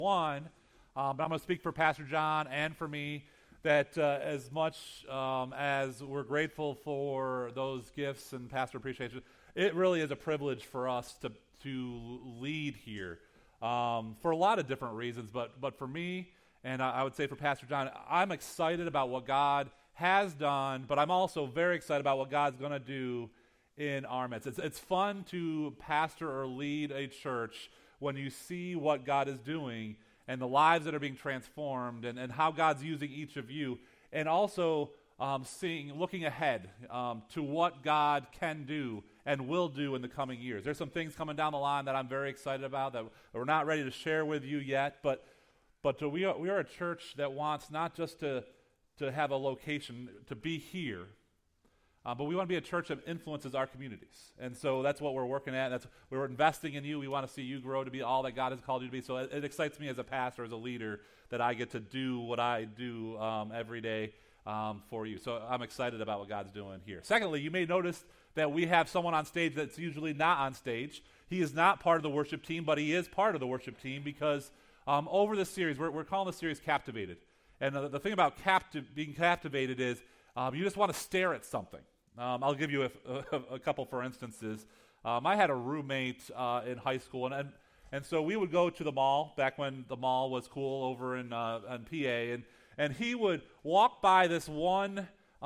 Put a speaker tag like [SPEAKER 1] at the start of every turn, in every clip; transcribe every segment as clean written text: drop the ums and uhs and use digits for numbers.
[SPEAKER 1] One, but I'm going to speak for Pastor John and for me that as much as we're grateful for those gifts and pastor appreciation, it really is a privilege for us to lead here for a lot of different reasons. But for me, and I would say for Pastor John, I'm excited about what God has done, but I'm also very excited about what God's going to do in our midst. It's fun to pastor or lead a church when you see what God is doing and the lives that are being transformed and how God's using each of you, and also looking ahead to what God can do and will do in the coming years. There's some things coming down the line that I'm very excited about that we're not ready to share with you yet, but we are a church that wants not just to have a location, to be here, but we want to be a church that influences our communities. And so that's what we're working at. We're investing in you. We want to see you grow to be all that God has called you to be. So it excites me as a pastor, as a leader, that I get to do what I do every day for you. So I'm excited about what God's doing here. Secondly, you may notice that we have someone on stage that's usually not on stage. He is not part of the worship team, but he is part of the worship team because over this series, we're calling this series Captivated. And the thing about being captivated is you just want to stare at something. I'll give you a couple for instances. I had a roommate in high school, and so we would go to the mall back when the mall was cool over in PA, and he would walk by this one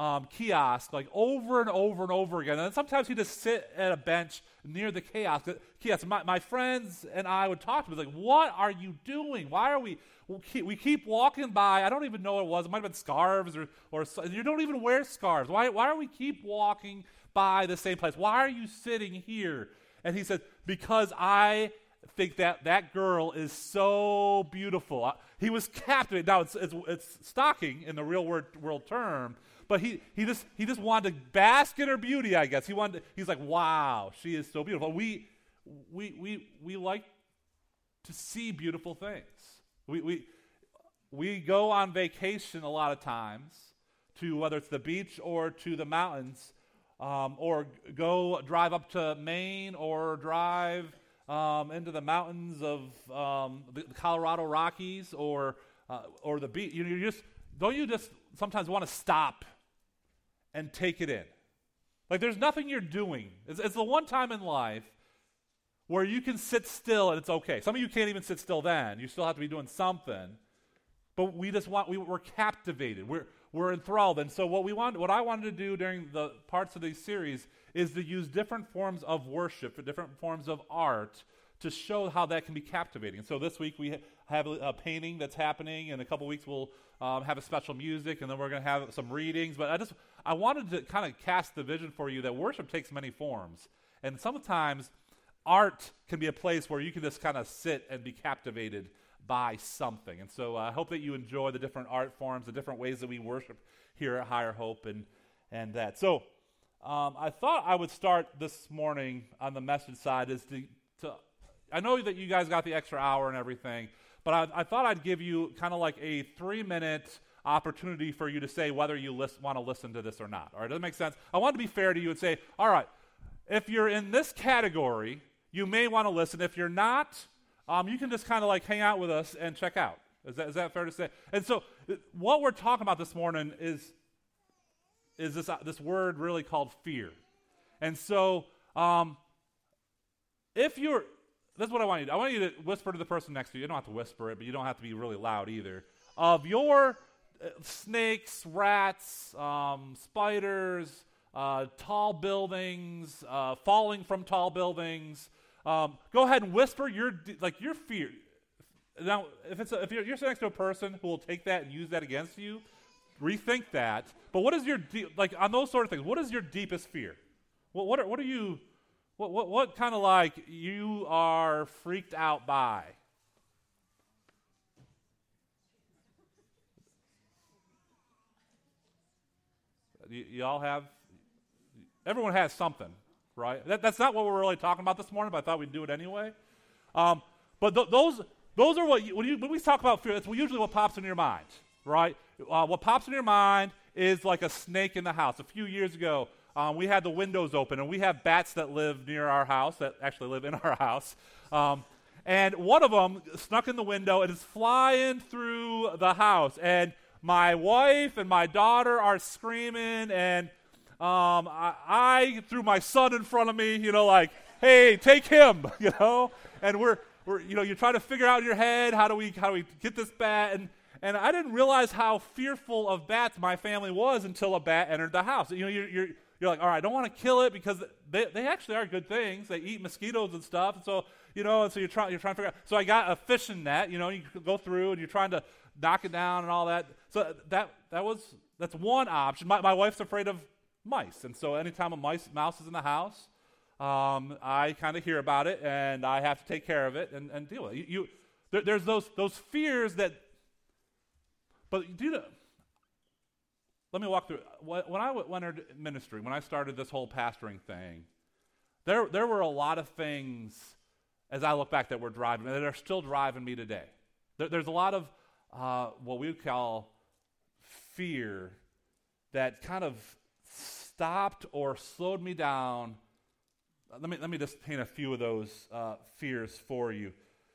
[SPEAKER 1] kiosk like over and over and over again. And sometimes he'd just sit at a bench near the kiosk. My friends and I would talk to him like, "What are you doing? Why are we keep walking by?" I don't even know what it was. It might have been scarves or you don't even wear scarves. Why do we keep walking by the same place? Why are you sitting here? And he said, "Because I think that girl is so beautiful." He was captivated. Now it's stalking in the real world term, but he just wanted to bask in her beauty, I guess. He's like, "Wow, she is so beautiful." We like to see beautiful things. We go on vacation a lot of times to whether it's the beach or to the mountains, or drive up to Maine or drive into the mountains of the Colorado Rockies or the beach. Don't you just sometimes want to stop and take it in? Like there's nothing you're doing. It's the one time in life where you can sit still and it's okay. Some of you can't even sit still then. You still have to be doing something. But we're captivated. We're enthralled. And so what I wanted to do during the parts of these series is to use different forms of worship, different forms of art to show how that can be captivating. And so this week we have a painting that's happening. In a couple weeks we'll have a special music, and then we're going to have some readings. But I wanted to kind of cast the vision for you that worship takes many forms. And sometimes art can be a place where you can just kind of sit and be captivated by something. And so I hope that you enjoy the different art forms, the different ways that we worship here at Higher Hope and that. So I thought I would start this morning on the message side is to I know that you guys got the extra hour and everything, but I thought I'd give you kind of like a 3-minute opportunity for you to say whether you want to listen to this or not. All right, does that make sense? I want to be fair to you and say, all right, if you're in this category, you may want to listen. If you're not, you can just kind of like hang out with us and check out. Is that fair to say? And so what we're talking about this morning is this word really called fear. And so this is what I want you to do. I want you to whisper to the person next to you. You don't have to whisper it, but you don't have to be really loud either. Of your snakes, rats, spiders, tall buildings, falling from tall buildings, go ahead and whisper your fear. Now, if you're sitting next to a person who will take that and use that against you, rethink that. But what is on those sort of things? What is your deepest fear? What are you? What kind of like you are freaked out by? You all have. Everyone has something, right? That's not what we're really talking about this morning, but I thought we'd do it anyway. But those are when we talk about fear, that's usually what pops into your mind, right? What pops in your mind is like a snake in the house. A few years ago, we had the windows open, and we have bats that live near our house, that actually live in our house. and one of them snuck in the window and is flying through the house. And my wife and my daughter are screaming, and I threw my son in front of me, like, hey, take him, and we're you're trying to figure out in your head how do we get this bat, and I didn't realize how fearful of bats my family was until a bat entered the house. You're like, all right, I don't want to kill it because they actually are good things. They eat mosquitoes and stuff, and so and so you're trying to figure out. So I got a fishing net, you go through and you're trying to knock it down and all that. So that's one option. My wife's afraid of mice, and so anytime a mouse is in the house, I kind of hear about it, and I have to take care of it and deal with it. There's those fears that, but let me walk through it. When I entered ministry, when I started this whole pastoring thing, there were a lot of things, as I look back, that are still driving me today. There's a lot of what we would call fear that kind of stopped or slowed me down. Let me just paint a few of those fears for you.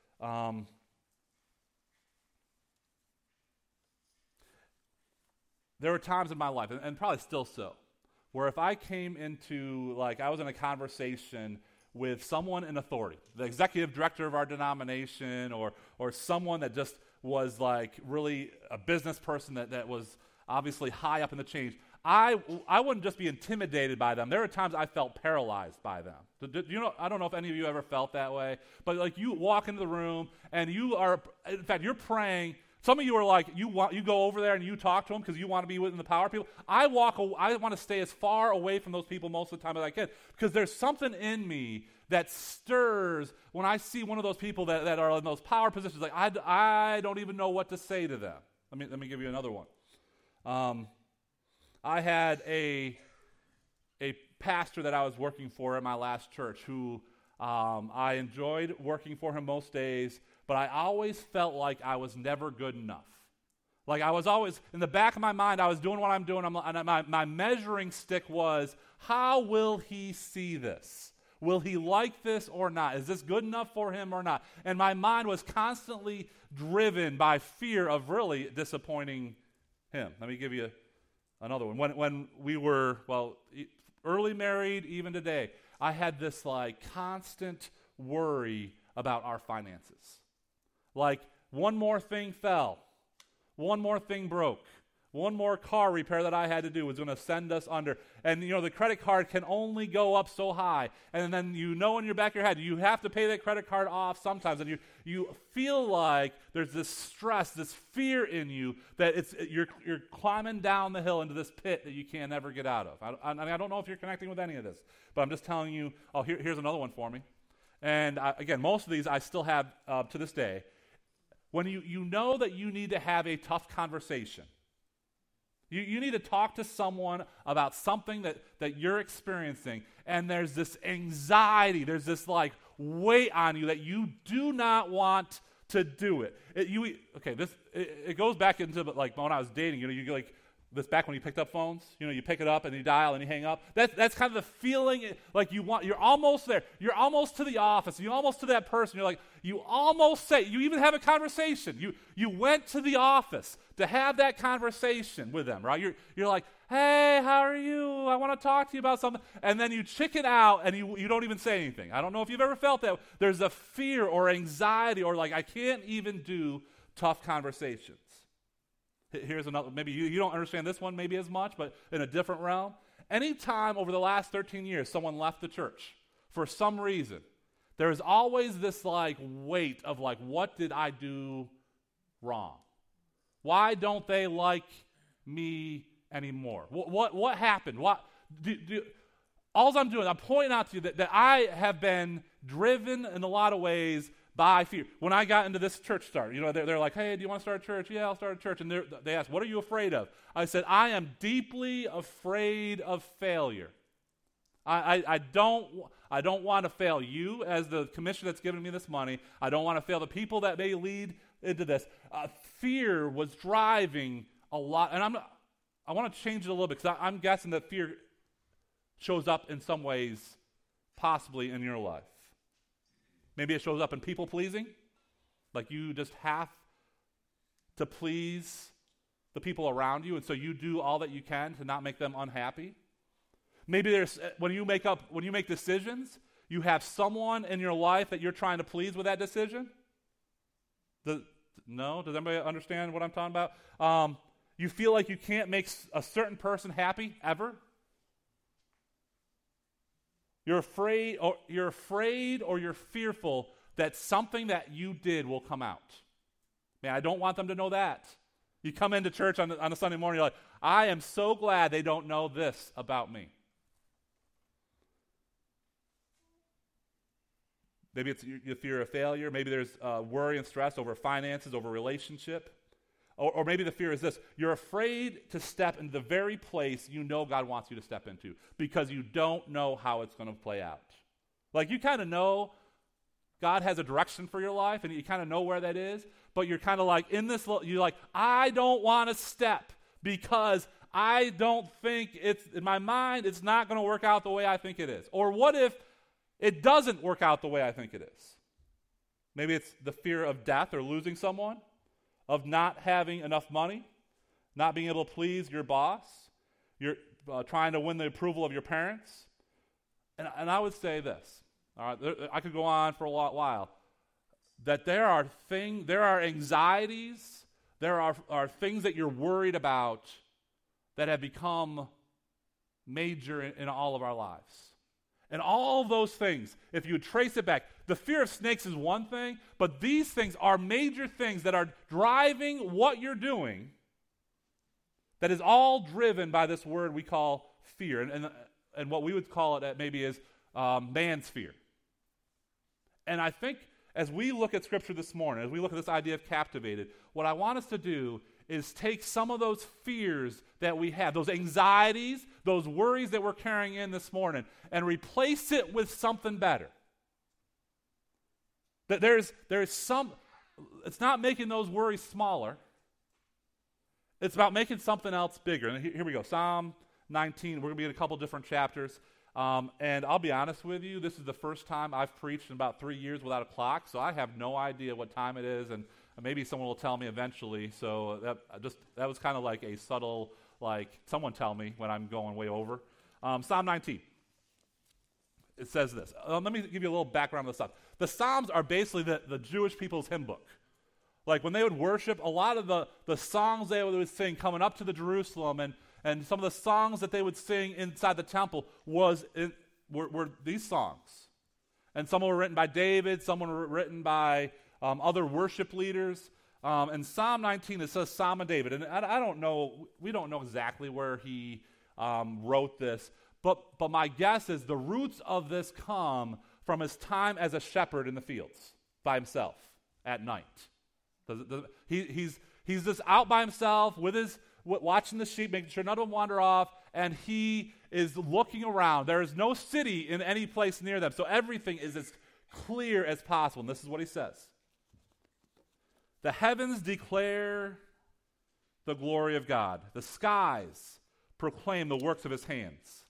[SPEAKER 1] There were times in my life, and probably still so, where if I came into, I was in a conversation with someone in authority, the executive director of our denomination, or someone that just was really a business person that was obviously high up in the chain, I wouldn't just be intimidated by them. There were times I felt paralyzed by them. I don't know if any of you ever felt that way, but you walk into the room and in fact, you're praying. Some of you are you go over there and you talk to them because you want to be within the power of people. I want to stay as far away from those people most of the time as I can, because there's something in me that stirs when I see one of those people that are in those power positions. I don't even know what to say to them. Let me give you another one. I had a pastor that I was working for at my last church who I enjoyed working for him most days, but I always felt like I was never good enough. I was always, in the back of my mind, I was doing what I'm doing, and my measuring stick was, how will he see this? Will he like this or not? Is this good enough for him or not? And my mind was constantly driven by fear of really disappointing him. Let me give you another one. When we were, early married, even today, I had this constant worry about our finances. One more thing fell, one more thing broke, one more car repair that I had to do was going to send us under. And the credit card can only go up so high. And then in your back of your head, you have to pay that credit card off sometimes. And you feel like there's this stress, this fear in you that you're climbing down the hill into this pit that you can't ever get out of. I don't know if you're connecting with any of this, but I'm just telling you, here's another one for me. And again, most of these I still have to this day. When you know that you need to have a tough conversation, you need to talk to someone about something that you're experiencing, and there's this anxiety, there's this weight on you that you do not want to do it. It goes back into when I was dating. You this back when you picked up phones. You pick it up and you dial and you hang up. That's kind of the feeling you're almost there. You're almost to the office. You're almost to that person. You almost say, you even have a conversation. You went to the office to have that conversation with them, right? You're like, hey, how are you? I want to talk to you about something. And then you chicken out and you don't even say anything. I don't know if you've ever felt that. There's a fear or anxiety or I can't even do tough conversations. Here's another, maybe you don't understand this one maybe as much, but in a different realm. Anytime over the last 13 years someone left the church for some reason, there's always this weight of what did I do wrong? Why don't they like me anymore? What happened? All I'm doing, I'm pointing out to you that I have been driven in a lot of ways by fear. When I got into this church start, they're like, hey, do you want to start a church? Yeah, I'll start a church. And they asked, what are you afraid of? I said, I am deeply afraid of failure. I don't want to fail you as the commission that's given me this money. I don't want to fail the people that may lead into this. Fear was driving a lot, and I want to change it a little bit because I'm guessing that fear shows up in some ways possibly in your life. Maybe it shows up in people pleasing, like you just have to please the people around you, and so you do all that you can to not make them unhappy. Maybe there's when you make decisions, you have someone in your life that you're trying to please with that decision. Does anybody understand what I'm talking about? You feel like you can't make a certain person happy ever. You're afraid or you're fearful that something that you did will come out. Man, I don't want them to know that. You come into church on a Sunday morning, you're like, I am so glad they don't know this about me. Maybe it's your fear of failure. Maybe there's worry and stress over finances, over relationship. Or maybe the fear is this. You're afraid to step into the very place you know God wants you to step into because you don't know how it's going to play out. Like you kind of know God has a direction for your life and you kind of know where that is, but you're kind of like in this, you're like, I don't want to step because I don't think in my mind, it's not going to work out the way I think it is. Or what if it doesn't work out the way I think it is? Maybe it's the fear of death or losing someone, of not having enough money, not being able to please your boss, you're trying to win the approval of your parents. And I would say this, all right, I could go on for a while, that there are anxieties, there are things that you're worried about that have become major in all of our lives. And all those things, if you would trace it back, the fear of snakes is one thing, but these things are major things that are driving what you're doing that is all driven by this word we call fear. And what we would call it maybe is man's fear. And I think as we look at Scripture this morning, as we look at this idea of captivated, what I want us to do is take some of those fears that we have, those anxieties, those worries that we're carrying in this morning, and replace it with something better. That there's some, it's not making those worries smaller. It's about making something else bigger. And here we go, Psalm 19. We're going to be in a couple different chapters. And I'll be honest with you, this is the first time I've preached in about 3 years without a clock, so I have no idea what time it is, and maybe someone will tell me eventually. So that was kind of like a subtle, like, someone tell me when I'm going way over. Psalm 19. It says this. Let me give you a little background on the Psalms. The Psalms are basically the Jewish people's hymn book. Like when they would worship, a lot of the songs they would sing coming up to the Jerusalem and some of the songs that they would sing inside the temple were these songs. And some were written by David, some were written by other worship leaders. In Psalm 19, it says Psalm of David. And I don't know, we don't know exactly where he wrote this, but my guess is the roots of this come from his time as a shepherd in the fields by himself at night. He's just out by himself watching the sheep, making sure none of them wander off, and he is looking around. There is no city in any place near them, so everything is as clear as possible. And this is what he says. The heavens declare the glory of God. The skies proclaim the works of his hands.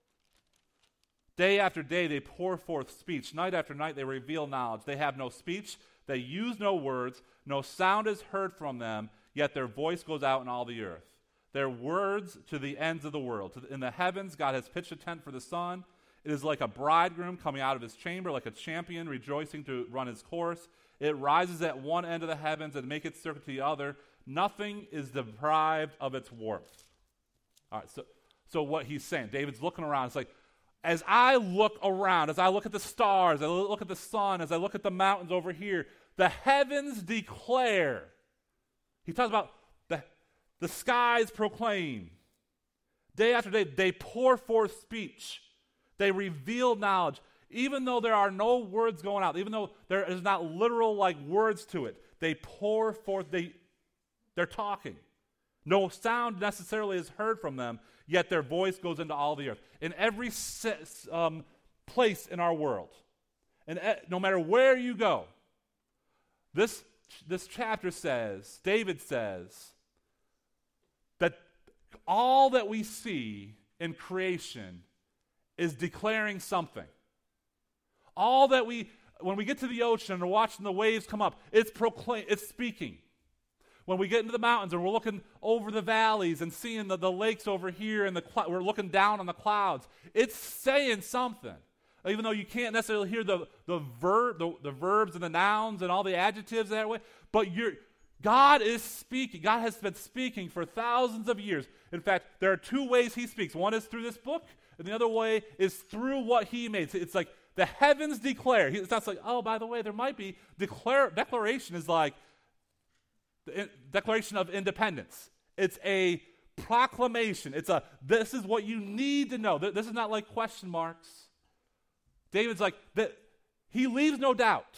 [SPEAKER 1] Day after day they pour forth speech. Night after night they reveal knowledge. They have no speech. They use no words. No sound is heard from them, yet their voice goes out in all the earth. Their words to the ends of the world. In the heavens God has pitched a tent for the sun. It is like a bridegroom coming out of his chamber, like a champion rejoicing to run his course. It rises at one end of the heavens and makes its circuit to the other. Nothing is deprived of its warmth. All right, so what he's saying, David's looking around. It's like, as I look around, as I look at the stars, as I look at the sun, as I look at the mountains over here, the heavens declare. He talks about the skies proclaim. Day after day, they pour forth speech. They reveal knowledge. Even though there are no words going out, even though there is not literal like words to it, they pour forth, they're talking. No sound necessarily is heard from them, yet their voice goes into all the earth. In every place in our world, and no matter where you go, this chapter says, David says, that all that we see in creation is declaring something. All that when we get to the ocean and we're watching the waves come up, it's speaking. When we get into the mountains and we're looking over the valleys and seeing the lakes over here and we're looking down on the clouds, it's saying something. Even though you can't necessarily hear the verbs and the nouns and all the adjectives that way, but God is speaking. God has been speaking for thousands of years. In fact, there are two ways he speaks. One is through this book, and the other way is through what he made. It's like the heavens declare. It's not like, oh, by the way, there might be declaration is like the Declaration of Independence. It's a proclamation. This is what you need to know. This is not like question marks. David's like, he leaves no doubt.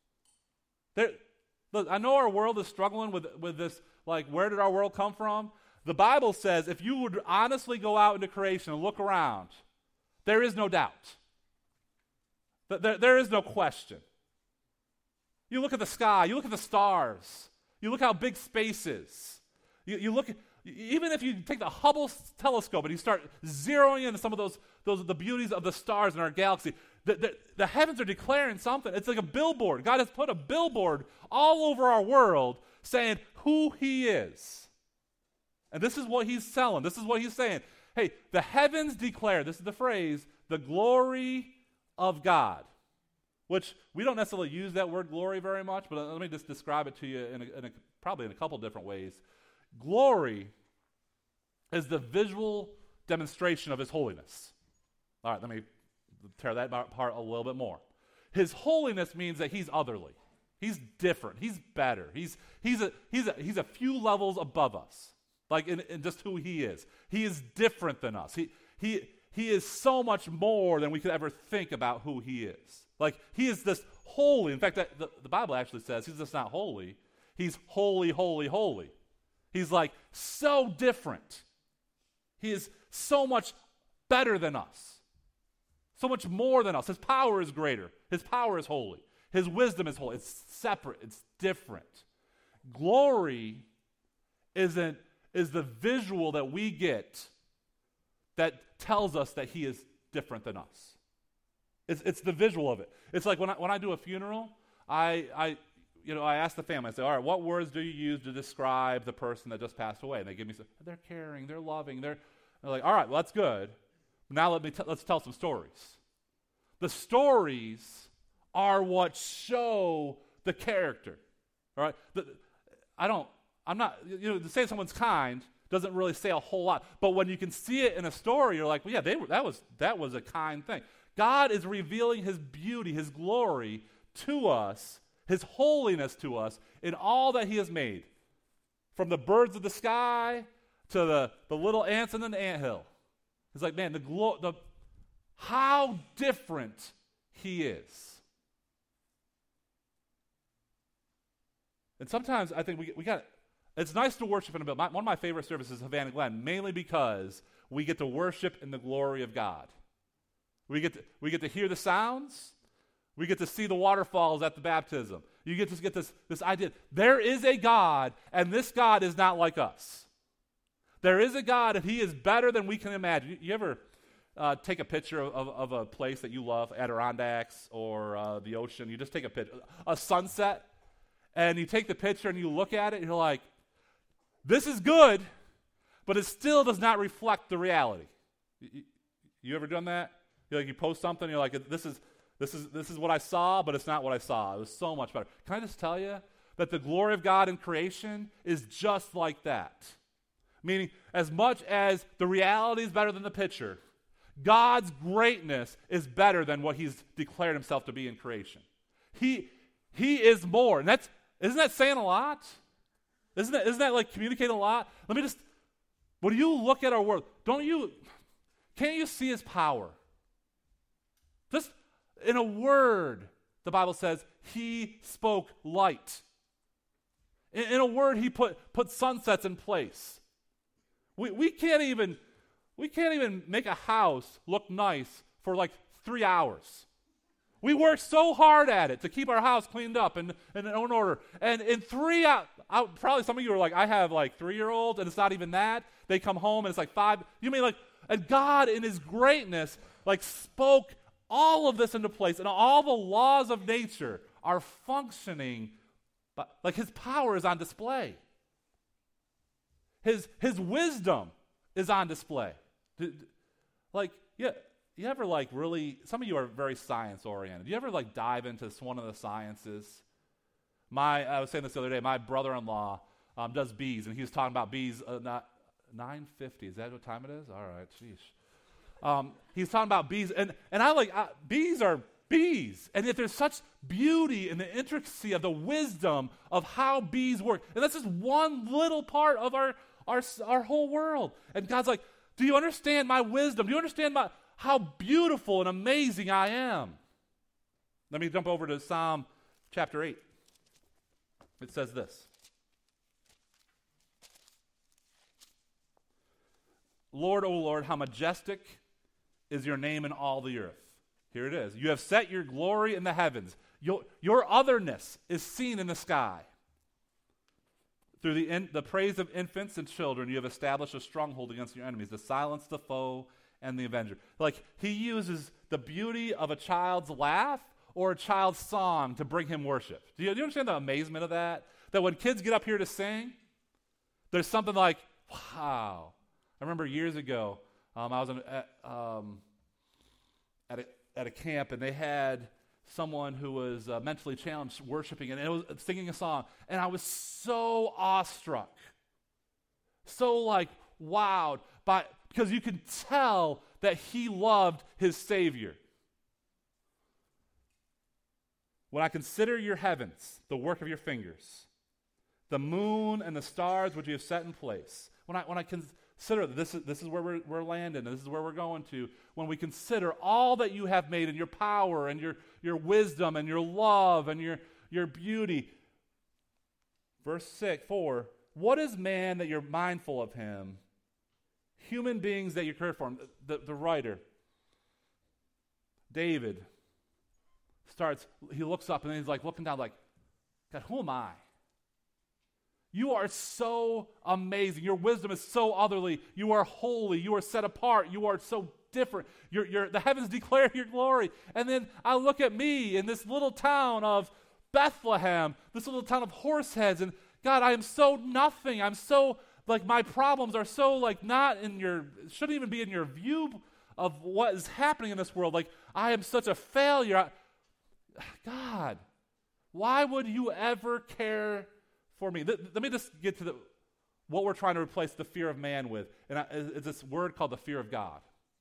[SPEAKER 1] Look, I know our world is struggling with this, like, where did our world come from? The Bible says if you would honestly go out into creation and look around, there is no doubt. There is no question. You look at the sky, you look at the stars, you look how big space is. You look at, even if you take the Hubble telescope and you start zeroing in some of the beauties of the stars in our galaxy, the heavens are declaring something. It's like a billboard. God has put a billboard all over our world saying who he is. And this is what he's selling. This is what he's saying. Hey, the heavens declare, this is the phrase, the glory of God. Which we don't necessarily use that word glory very much, but let me just describe it to you probably in a couple different ways. Glory is the visual demonstration of his holiness. All right, let me tear that apart a little bit more. His holiness means that he's otherly. He's different. He's better. He's a few levels above us, like in just who he is. He is different than us. He is so much more than we could ever think about who he is. Like, he is this holy. In fact, the Bible actually says he's just not holy. He's holy, holy, holy. He's like so different. He is so much better than us. So much more than us. His power is greater. His power is holy. His wisdom is holy. It's separate. It's different. Glory is the visual that we get that tells us that he is different than us. It's the visual of it. It's like when I do a funeral, I ask the family, I say, all right, what words do you use to describe the person that just passed away? And they give me some, they're caring, they're loving, they're like, all right, well, that's good. Now let's tell some stories. The stories are what show the character. All right? To say someone's kind doesn't really say a whole lot. But when you can see it in a story, you're like, well, yeah, that was a kind thing. God is revealing his beauty, his glory to us, his holiness to us in all that he has made. From the birds of the sky to the little ants in an anthill. It's like, man, how different he is. And sometimes I think we got. It's nice to worship in a building. One of my favorite services is Havana Glen, mainly because we get to worship in the glory of God. We get to hear the sounds. We get to see the waterfalls at the baptism. You get to get this idea. There is a God, and this God is not like us. There is a God, and he is better than we can imagine. You ever take a picture of a place that you love, Adirondacks or the ocean? You just take a picture, a sunset, and you take the picture and you look at it, and you're like, this is good, but it still does not reflect the reality. You ever done that? You post something, you're like, this is what I saw, but it's not what I saw. It was so much better. Can I just tell you that the glory of God in creation is just like that? Meaning, as much as the reality is better than the picture, God's greatness is better than what he's declared himself to be in creation. He is more. And isn't that saying a lot? Isn't that like communicating a lot? When you look at our world, can't you see his power? Just in a word, the Bible says, he spoke light. In a word, he put sunsets in place. We can't even make a house look nice for like 3 hours. We work so hard at it to keep our house cleaned up and in order. And in 3 hours, probably some of you are like, I have like 3-year-olds, and it's not even that. They come home and it's like 5. You mean like, and God in his greatness like spoke all of this into place, and all the laws of nature are functioning, but like his power is on display. His wisdom is on display. You ever really, some of you are very science-oriented. You ever dive into one of the sciences? I was saying this the other day, my brother-in-law does bees, and he was talking about bees, 9:50, is that what time it is? All right, sheesh. He's talking about bees, and bees are bees, and yet there's such beauty in the intricacy of the wisdom of how bees work, and that's just one little part of our whole world. And God's like, do you understand my wisdom? Do you understand how beautiful and amazing I am? Let me jump over to Psalm chapter 8. It says this. Lord, O Lord, how majestic is your name in all the earth. Here it is. You have set your glory in the heavens. Your otherness is seen in the sky. Through the praise of infants and children, you have established a stronghold against your enemies to silence the foe and the avenger. He uses the beauty of a child's laugh or a child's song to bring him worship. Do you understand the amazement of that? That when kids get up here to sing, there's something like, wow. I remember years ago, I was at a camp, and they had someone who was mentally challenged worshiping, and it was singing a song, and I was so awestruck, so wowed because you could tell that he loved his Savior. When I consider your heavens, the work of your fingers, the moon and the stars which you have set in place, when I consider this is where we're landing, and this is where we're going to, when we consider all that you have made and your power and your wisdom and your love and your beauty. Verse 4, what is man that you're mindful of him? Human beings that you care for him. The writer, David, he looks up and he's looking down God, who am I? You are so amazing. Your wisdom is so otherly. You are holy. You are set apart. You are so different. The heavens declare your glory. And then I look at me in this little town of Bethlehem, this little town of Horseheads, and God, I am so nothing. I'm so, my problems are so, not in shouldn't even be in your view of what is happening in this world. I am such a failure. God, why would you ever care for me? Let me just get to what we're trying to replace the fear of man with. And it's this word called the fear of God.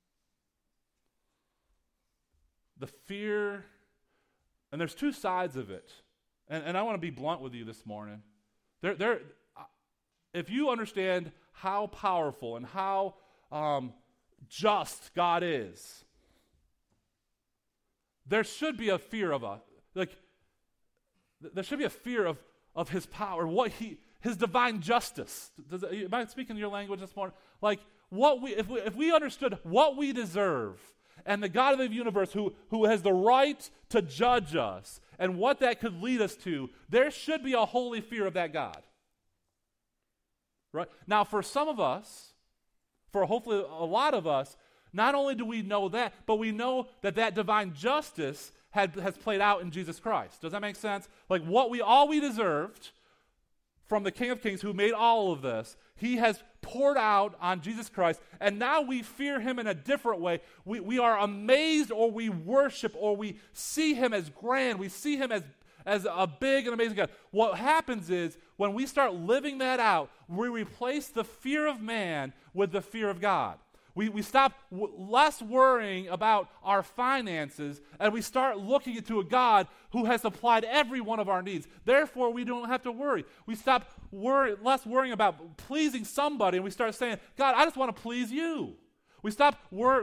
[SPEAKER 1] The fear, and there's two sides of it. And I want to be blunt with you this morning. If you understand how powerful and how just God is, there should be a fear of us. There should be a fear of his power, his divine justice. Am I speaking your language this morning? If we understood what we deserve, and the God of the universe who has the right to judge us, and what that could lead us to, there should be a holy fear of that God. Right? Now, for some of us, for hopefully a lot of us, not only do we know that, but we know that divine justice has played out in Jesus Christ. Does that make sense? All we deserved from the King of Kings who made all of this, he has poured out on Jesus Christ, and now we fear him in a different way. We are amazed, or we worship, or we see him as grand. We see him as a big and amazing God. What happens is, when we start living that out, we replace the fear of man with the fear of God. We stop less worrying about our finances, and we start looking into a God who has supplied every one of our needs. Therefore, we don't have to worry. We stop less worrying about pleasing somebody, and we start saying, God, I just want to please you. We stop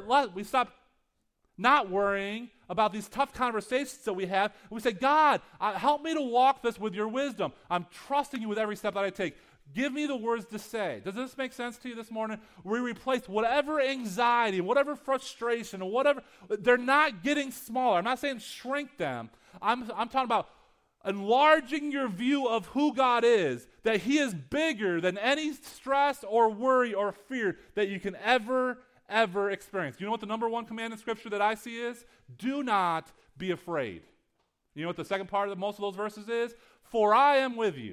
[SPEAKER 1] not worrying about these tough conversations that we have. And we say, God, help me to walk this with your wisdom. I'm trusting you with every step that I take. Give me the words to say. Does this make sense to you this morning? We replace whatever anxiety, whatever frustration, or whatever. They're not getting smaller. I'm not saying shrink them. I'm talking about enlarging your view of who God is, that he is bigger than any stress or worry or fear that you can ever ever experienced. You know what the number one command in Scripture that I see is? Do not be afraid. You know what the second part of most of those verses is? For I am with you.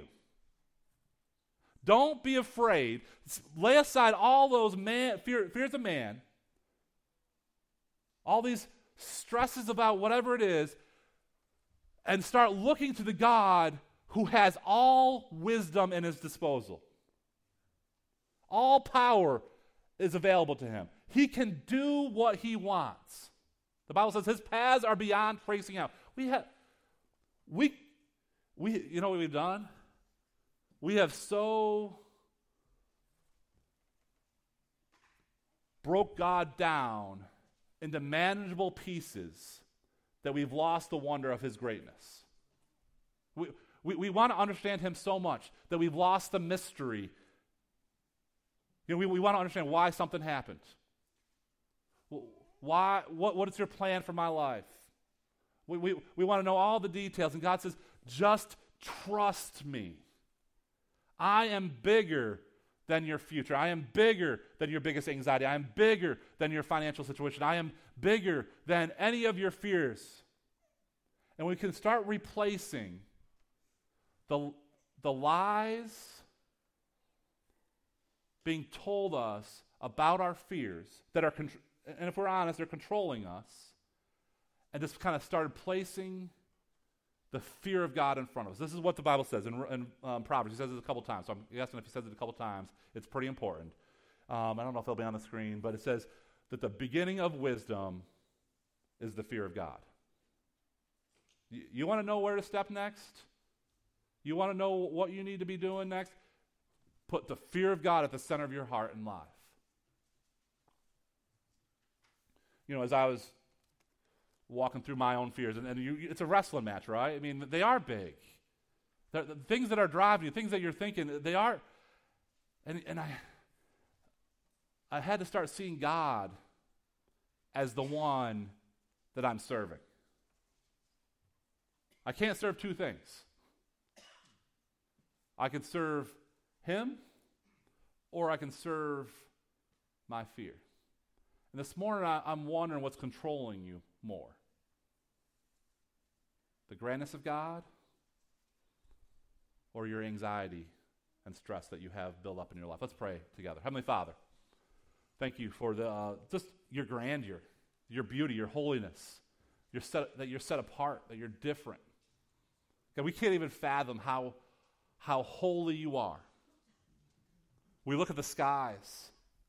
[SPEAKER 1] Don't be afraid. Lay aside all those fears of man, all these stresses about whatever it is, and start looking to the God who has all wisdom in his disposal. All power is available to him. He can do what he wants. The Bible says his paths are beyond tracing out. You know what we've done? We have so broke God down into manageable pieces that we've lost the wonder of his greatness. We want to understand him so much that we've lost the mystery. We want to understand why something happened. What is your plan for my life? We want to know all the details. And God says, just trust me. I am bigger than your future. I am bigger than your biggest anxiety. I am bigger than your financial situation. I am bigger than any of your fears. And we can start replacing the lies being told us about our fears that are, and if we're honest, they're controlling us, and just kind of started placing the fear of God in front of us. This is what the Bible says in Proverbs. He says it a couple times, so I'm guessing if he says it a couple times, it's pretty important. I don't know if it'll be on the screen, but it says that the beginning of wisdom is the fear of God. You want to know where to step next? You want to know what you need to be doing next? Put the fear of God at the center of your heart and life. As I was walking through my own fears, and it's a wrestling match, right? I mean, they are big. The things that are driving you, things that you're thinking, they are, and I had to start seeing God as the one that I'm serving. I can't serve two things. I can serve him, or I can serve my fear. And this morning, I'm wondering what's controlling you more. The grandness of God, or your anxiety and stress that you have built up in your life. Let's pray together. Heavenly Father, thank you for just your grandeur, your beauty, your holiness, that you're set apart, that you're different. God, we can't even fathom how holy you are. We look at the skies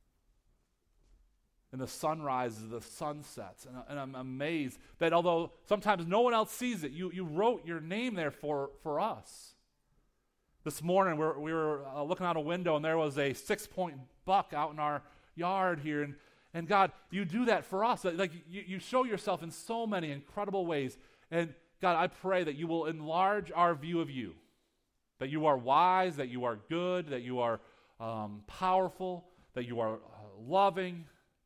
[SPEAKER 1] and the sunrises, the sunsets, and I'm amazed that although sometimes no one else sees it, you wrote your name there for us. This morning we were looking out a window, and there was a 6-point buck out in our yard here, and God, you do that for us. Like you show yourself in so many incredible ways, and God, I pray that you will enlarge our view of you, that you are wise, that you are good, that you are powerful, that you are loving.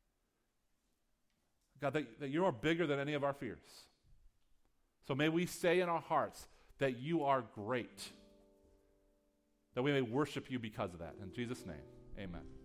[SPEAKER 1] God, that you are bigger than any of our fears. So may we say in our hearts that you are great, that we may worship you because of that. In Jesus' name, amen.